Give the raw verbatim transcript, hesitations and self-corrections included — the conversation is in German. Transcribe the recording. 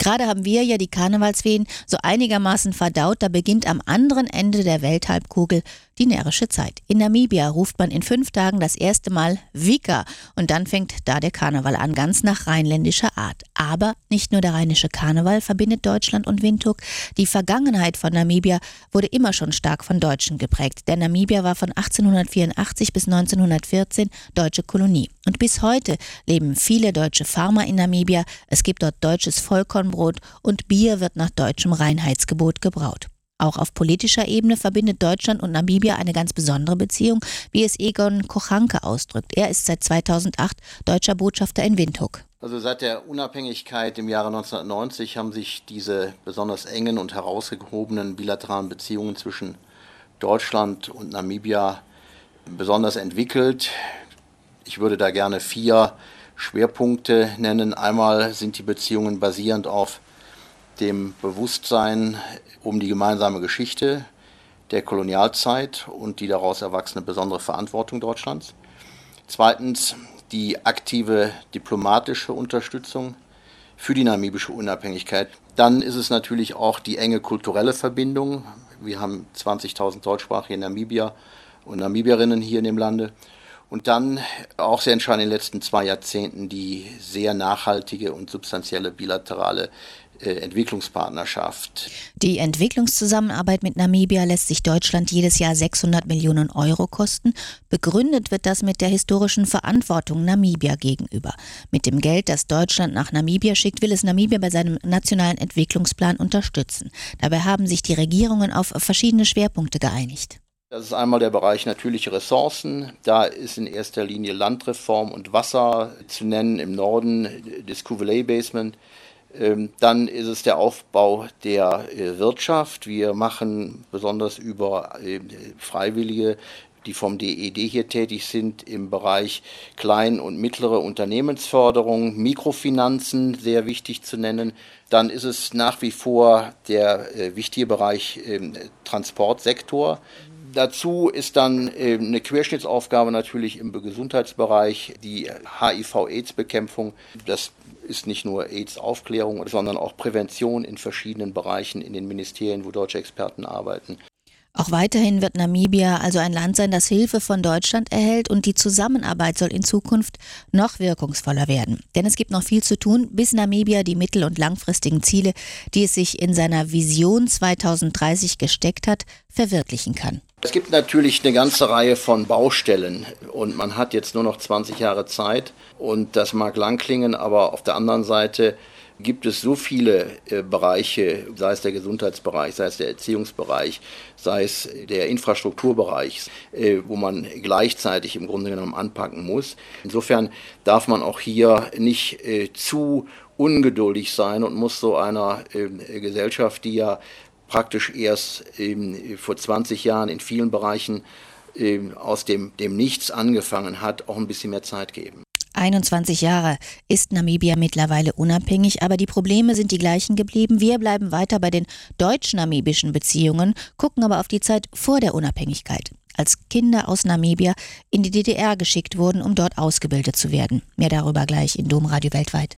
Gerade haben wir ja die Karnevalswehen so einigermaßen verdaut, da beginnt am anderen Ende der Welthalbkugel die närrische Zeit. In Namibia ruft man in fünf Tagen das erste Mal Vika und dann fängt da der Karneval an, ganz nach rheinländischer Art. Aber nicht nur der rheinische Karneval verbindet Deutschland und Windhoek. Die Vergangenheit von Namibia wurde immer schon stark von Deutschen geprägt. Der Namibia war von achtzehnhundertvierundachtzig bis neunzehnhundertvierzehn deutsche Kolonie. Und bis heute leben viele deutsche Farmer in Namibia. Es gibt dort deutsches Vollkornbrot und Bier wird nach deutschem Reinheitsgebot gebraut. Auch auf politischer Ebene verbindet Deutschland und Namibia eine ganz besondere Beziehung, wie es Egon Kochanke ausdrückt. Er ist seit zweitausendacht deutscher Botschafter in Windhoek. Also seit der Unabhängigkeit im Jahre neunzehnhundertneunzig haben sich diese besonders engen und herausgehobenen bilateralen Beziehungen zwischen Deutschland und Namibia besonders entwickelt. Ich würde da gerne vier Schwerpunkte nennen. Einmal sind die Beziehungen basierend auf dem Bewusstsein um die gemeinsame Geschichte der Kolonialzeit und die daraus erwachsene besondere Verantwortung Deutschlands. Zweitens die aktive diplomatische Unterstützung für die namibische Unabhängigkeit. Dann ist es natürlich auch die enge kulturelle Verbindung. Wir haben zwanzigtausend deutschsprachige Namibier und Namibierinnen hier in dem Lande. Und dann auch sehr entscheidend in den letzten zwei Jahrzehnten die sehr nachhaltige und substanzielle bilaterale äh, Entwicklungspartnerschaft. Die Entwicklungszusammenarbeit mit Namibia lässt sich Deutschland jedes Jahr sechshundert Millionen Euro kosten. Begründet wird das mit der historischen Verantwortung Namibia gegenüber. Mit dem Geld, das Deutschland nach Namibia schickt, will es Namibia bei seinem nationalen Entwicklungsplan unterstützen. Dabei haben sich die Regierungen auf verschiedene Schwerpunkte geeinigt. Das ist einmal der Bereich natürliche Ressourcen. Da ist in erster Linie Landreform und Wasser zu nennen im Norden des Cuvillé Basin. Dann ist es der Aufbau der Wirtschaft. Wir machen besonders über Freiwillige, die vom D E D hier tätig sind, im Bereich klein- und mittlere Unternehmensförderung, Mikrofinanzen, sehr wichtig zu nennen. Dann ist es nach wie vor der äh, wichtige Bereich äh, Transportsektor. Dazu ist dann äh, eine Querschnittsaufgabe natürlich im Gesundheitsbereich, die H I V-Aids-Bekämpfung. Das ist nicht nur AIDS-Aufklärung, sondern auch Prävention in verschiedenen Bereichen in den Ministerien, wo deutsche Experten arbeiten. Auch weiterhin wird Namibia also ein Land sein, das Hilfe von Deutschland erhält und die Zusammenarbeit soll in Zukunft noch wirkungsvoller werden. Denn es gibt noch viel zu tun, bis Namibia die mittel- und langfristigen Ziele, die es sich in seiner Vision zweitausenddreißig gesteckt hat, verwirklichen kann. Es gibt natürlich eine ganze Reihe von Baustellen und man hat jetzt nur noch zwanzig Jahre Zeit und das mag lang klingen, aber auf der anderen Seite gibt es so viele äh, Bereiche, sei es der Gesundheitsbereich, sei es der Erziehungsbereich, sei es der Infrastrukturbereich, äh, wo man gleichzeitig im Grunde genommen anpacken muss. Insofern darf man auch hier nicht äh, zu ungeduldig sein und muss so einer äh, Gesellschaft, die ja praktisch erst äh, vor zwanzig Jahren in vielen Bereichen äh, aus dem, dem Nichts angefangen hat, auch ein bisschen mehr Zeit geben. einundzwanzig Jahre ist Namibia mittlerweile unabhängig, aber die Probleme sind die gleichen geblieben. Wir bleiben weiter bei den deutsch-namibischen Beziehungen, gucken aber auf die Zeit vor der Unabhängigkeit, als Kinder aus Namibia in die D D R geschickt wurden, um dort ausgebildet zu werden. Mehr darüber gleich in Domradio weltweit.